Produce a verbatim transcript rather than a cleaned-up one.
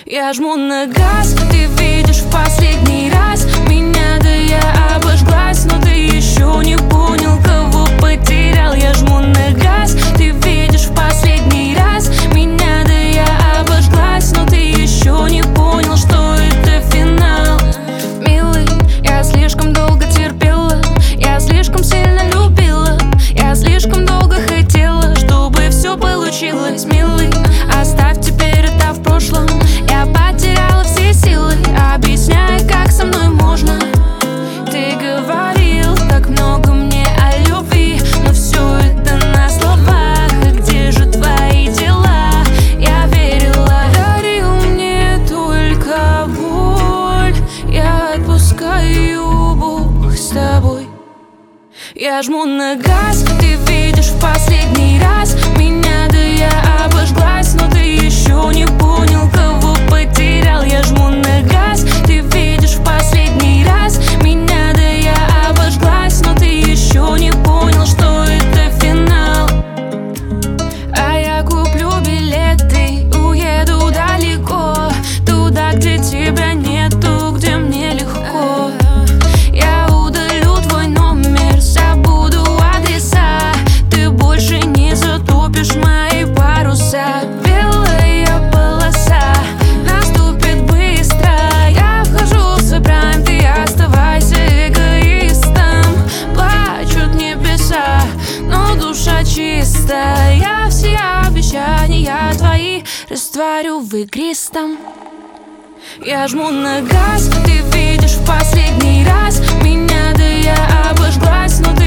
Я жму на газ, ты видишь в последний раз меня, да я обожглась, но ты еще не понял, кого потерял. Я жму на газ, ты видишь в последний раз меня, да я обожглась, но ты еще не понял, что это финал. Милый, я слишком долго терпела, я слишком сильно любила, я слишком долго хотела, чтобы все получилось. Милый, оставь теперь это в прошлом. Я потеряла все силы, объясняя, как со мной можно. Ты говорил так много мне о любви, но все это на словах. А где же твои дела? Я верила, дарил мне только боль. Я отпускаю, Бог с тобой. Я жму на газ, ты видишь в последний раз меня, да я обожглась, но ты еще не понял, кого потерял. Я жму на газ, ты видишь в последний раз меня, да я обожглась, но ты еще не понял, что это финал. А я куплю билеты, уеду далеко, туда, где тебя нету, где мне легко. Я удалю твой номер, забуду адреса, ты больше не затопишь мои паруса. Белая полоса наступит быстро, я вхожу в свой прайм, ты оставайся эгоистом. Плачут небеса, но душа чистая. Я все обещания твои растворю в игристом. Я жму на газ, ты видишь в последний раз меня, да я обожглась, но